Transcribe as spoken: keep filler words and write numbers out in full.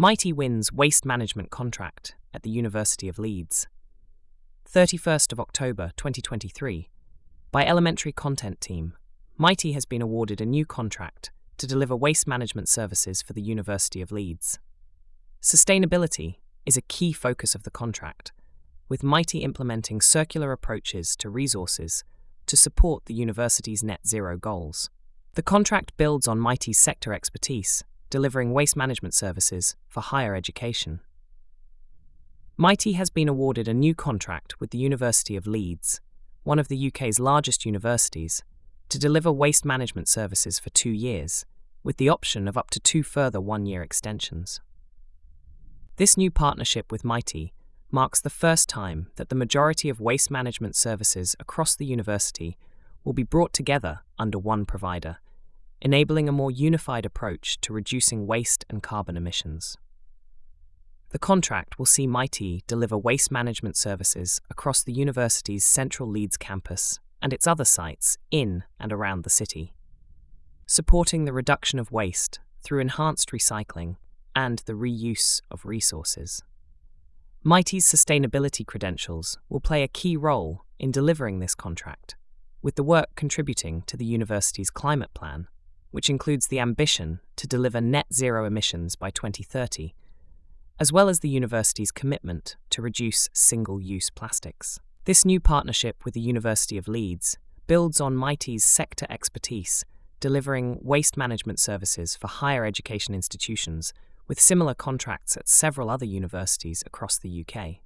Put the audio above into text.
Mighty wins waste management contract at the University of Leeds. thirty-first of October twenty twenty-three. By Elementary Content Team, Mighty has been awarded a new contract to deliver waste management services for the University of Leeds. Sustainability is a key focus of the contract, with Mighty implementing circular approaches to resources to support the university's net zero goals. The contract builds on Mighty's sector expertise, delivering waste management services for higher education. Mighty has been awarded a new contract with the University of Leeds, one of the U K's largest universities, to deliver waste management services for two years, with the option of up to two further one-year extensions. This new partnership with Mighty marks the first time that the majority of waste management services across the university will be brought together under one provider, enabling a more unified approach to reducing waste and carbon emissions. The contract will see Mighty deliver waste management services across the university's central Leeds campus and its other sites in and around the city, supporting the reduction of waste through enhanced recycling and the reuse of resources. Mighty's sustainability credentials will play a key role in delivering this contract, with the work contributing to the university's climate plan, which includes the ambition to deliver net zero emissions by twenty thirty, as well as the university's commitment to reduce single-use plastics. This new partnership with the University of Leeds builds on Mighty's sector expertise, delivering waste management services for higher education institutions with similar contracts at several other universities across the U K.